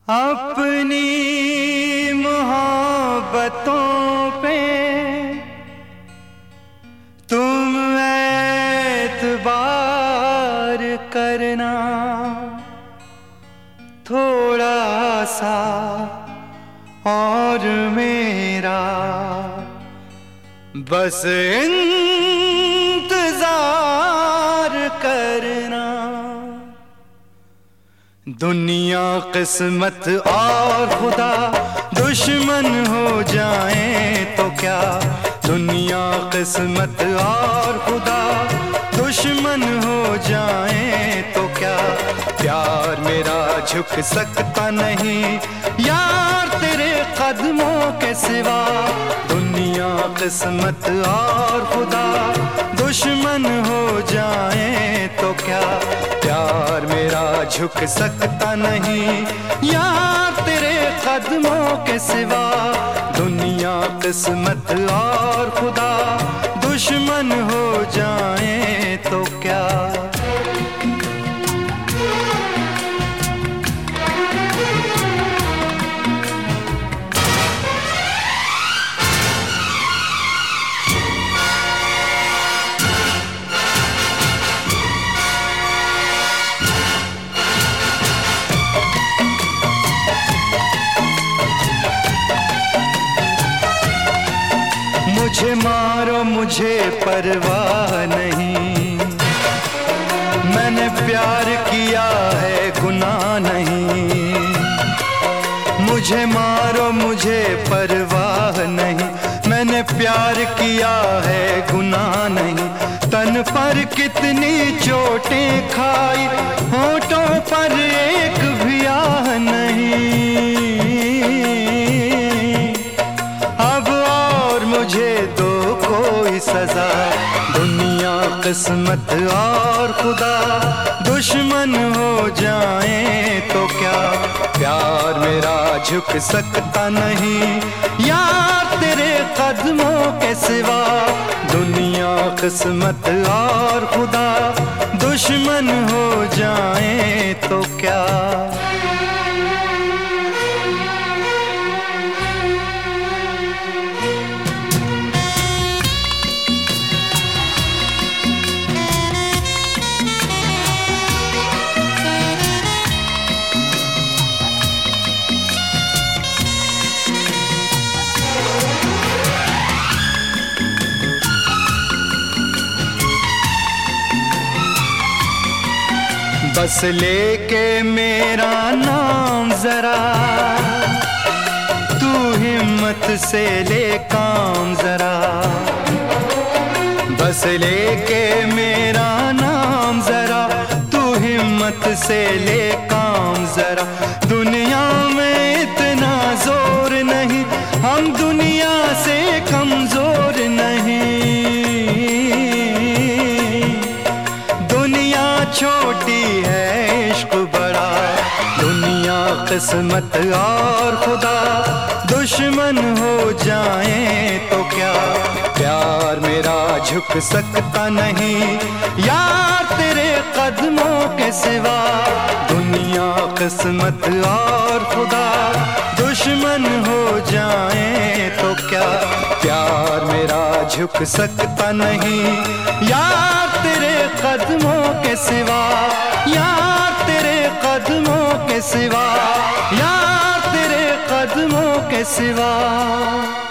अपनी मोहब्बतों पे तुम एतबार करना, थोड़ा सा और मेरा बस इंतजार करना। दुनिया किस्मत और खुदा दुश्मन हो जाएं तो क्या, दुनिया किस्मत और खुदा दुश्मन हो जाएं तो क्या, प्यार मेरा झुक सकता नहीं यार तेरे कदमों के सिवा। दुनिया किस्मत और खुदा दुश्मन हो जाएं तो क्या, प्यार मेरा झुक सकता नहीं यार तेरे कदमों के सिवा। दुनिया किस्मत और खुदा दुश्मन हो जाएं तो क्या। मुझे मारो मुझे परवाह नहीं, मैंने प्यार किया है गुनाह नहीं। मुझे मारो मुझे परवाह नहीं, मैंने प्यार किया है गुनाह नहीं। तन पर कितनी चोटें खाई, होठों पर एक भी आह नहीं। मुझे दो कोई सजा, दुनिया किस्मत और खुदा दुश्मन हो जाएं तो क्या, प्यार मेरा झुक सकता नहीं यार तेरे कदमों के सिवा। दुनिया किस्मत और खुदा दुश्मन हो जाएं तो क्या। बस लेके मेरा नाम जरा, तू हिम्मत से ले काम जरा। बस लेके मेरा नाम जरा, तू हिम्मत से ले काम जरा। दुनिया में इतना जोर नहीं, हम दुनिया से कमजोर नहीं। दुनिया छोटी है इश्क बड़ा, दुनिया किस्मत और खुदा दुश्मन हो जाएं तो क्या, प्यार मेरा झुक सकता नहीं यार तेरे कदमों के सिवा। दुनिया किस्मत और खुदा दुश्मन हो जाएं तो क्या, प्यार मेरा झुक सकता नहीं यार तेरे कदमों के सिवा। यार तेरे कदमों के सिवा, यार तेरे कदमों के सिवा।